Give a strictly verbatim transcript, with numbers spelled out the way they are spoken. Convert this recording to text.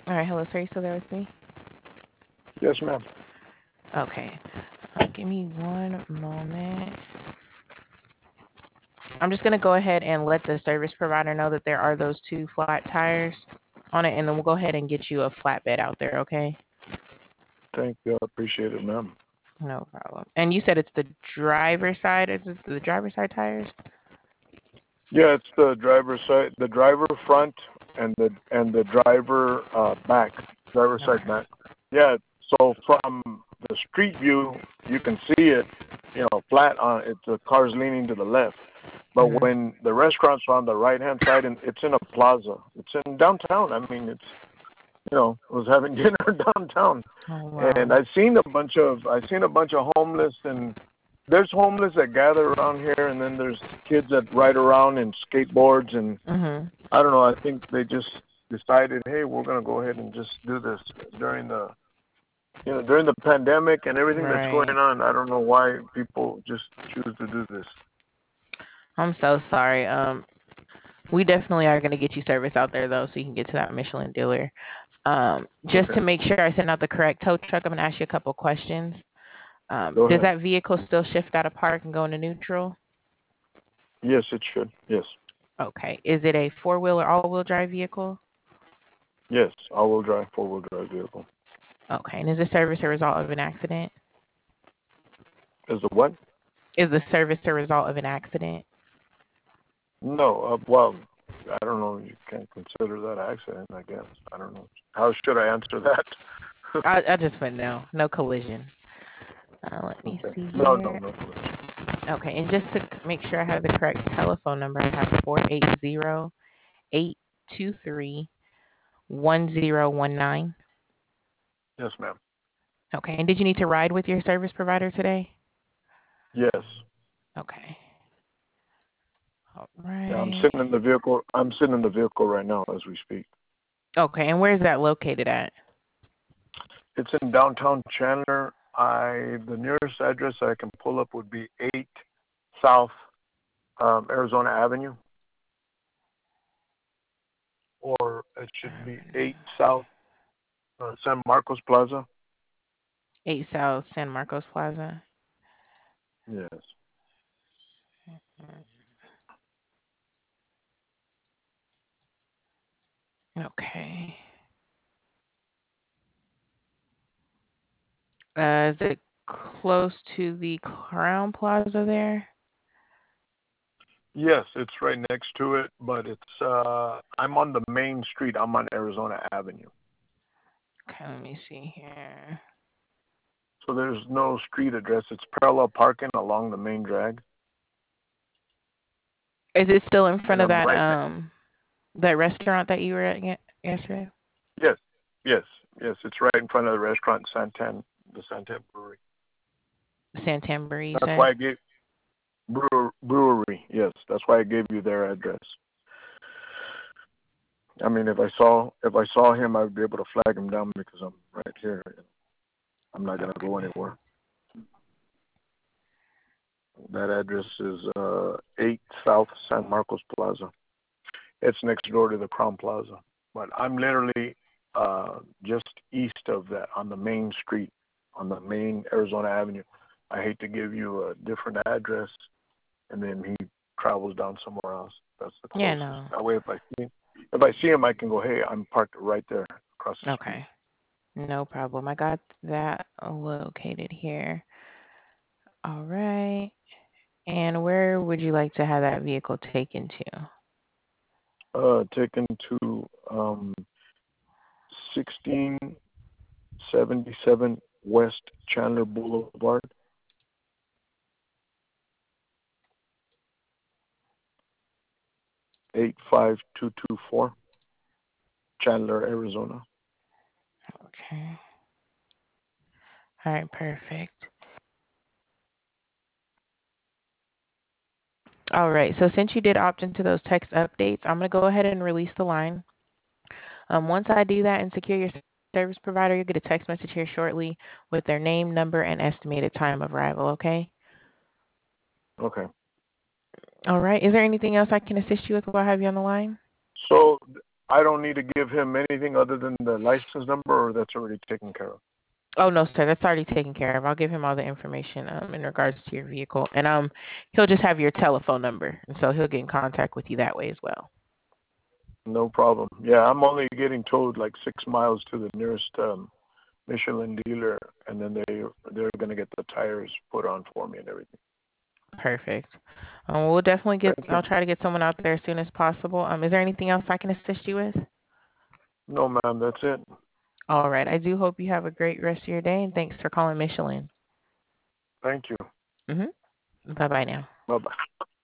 All right, hello, sir. You still there with me? Yes, ma'am. Okay. Uh, give me one moment. I'm just gonna go ahead and let the service provider know that there are those two flat tires on it, and then we'll go ahead and get you a flatbed out there. Okay? Thank you. I appreciate it, ma'am. No problem. And you said it's the driver's side. Is it the driver's side tires? Yeah, it's the driver side, the driver front, and the and the driver uh, back, driver side Okay. back. Yeah. So from the street view, you can see it, you know, flat on it. The car's leaning to the left. But Mhm. when the restaurant's on the right hand side, and it's in a plaza, it's in downtown. I mean, it's you know, I was having dinner downtown, Oh and wow. I've seen a bunch of I've seen a bunch of homeless, and there's homeless that gather around here, and then there's kids that ride around in skateboards, and Mhm. I don't know. I think they just decided, hey, we're gonna go ahead and just do this during the you know during the pandemic and everything that's Right. going on. I don't know why people just choose to do this. I'm so sorry. Um, we definitely are gonna get you service out there though, so you can get to that Michelin dealer. Um, just Okay, to make sure I send out the correct tow truck, I'm gonna ask you a couple questions. Um, go does ahead. that vehicle still shift out of park and go into neutral? Yes, it should. Yes, Okay. Is it a four wheel or all wheel drive vehicle? yes. All-wheel drive, four-wheel drive vehicle. Okay. And is the service a result of an accident? Is the what? Is the service a result of an accident? No, uh, well, I don't know. You can't consider that accident, I guess. I don't know. How should I answer that? I, I just put no, no collision. Uh, let me Okay. see No, no, here. no collision. Okay, and just to make sure I have the correct telephone number, I have four eight zero eight two three one zero one nine. Yes, ma'am. Okay, and did you need to ride with your service provider today? Yes. Okay. All Yeah, I'm right. sitting in the vehicle. I'm sitting in the vehicle right now as we speak. Okay, and where is that located at? It's in downtown Chandler. I the nearest address I can pull up would be eight South um, Arizona Avenue, or it should be eight South uh, San Marcos Plaza. eight South San Marcos Plaza. Yes. Okay. Uh, is it close to the Crown Plaza there? Yes, it's right next to it, but it's uh I'm on the main street. I'm on Arizona Avenue. Okay, let me see here. So there's no street address. It's parallel parking along the main drag, Is it still in front and of I'm that right next. um that restaurant that you were at ye- yesterday? Yes, yes, yes. It's right in front of the restaurant Santan, the Santan Brewery. Santanbury, you That's said? why I gave brewer, brewery. Yes, that's why I gave you their address. I mean, if I saw if I saw him, I would be able to flag him down because I'm right here. I'm not gonna go Okay. anywhere. That address is uh eight South San Marcos Plaza. It's next door to the Crown Plaza. But I'm literally uh, just east of that on the main street, on the main Arizona Avenue. I hate to give you a different address, and then he travels down somewhere else. That's the Yeah, closest. no. That way, if I see if I see him, I can go, hey, I'm parked right there across the street. Okay. No problem. I got that located here. All right. And where would you like to have that vehicle taken to? Uh, taken to um, sixteen seventy-seven West Chandler Boulevard, eight five two two four, Chandler, Arizona. Okay. All right, perfect. All right. So since you did opt into those text updates, I'm going to go ahead and release the line. Um, once I do that and secure your service provider, you'll get a text message here shortly with their name, number, and estimated time of arrival. Okay. Okay. All right. Is there anything else I can assist you with while I have you on the line? So I don't need to give him anything other than the license number, or that's already taken care of? Oh, no, sir. That's already taken care of. I'll give him all the information um, in regards to your vehicle. And um, he'll just have your telephone number. And so he'll get in contact with you that way as well. No problem. Yeah, I'm only getting towed like six miles to the nearest um, Michelin dealer, and then they they're gonna get the tires put on for me and everything. Perfect. Um, we'll definitely get, Thank you. I'll try to get someone out there as soon as possible. Um, is there anything else I can assist you with? No, ma'am, that's it. All right. I do hope you have a great rest of your day, and thanks for calling Michelin. Thank you. Mm-hmm. Bye-bye now. Bye bye.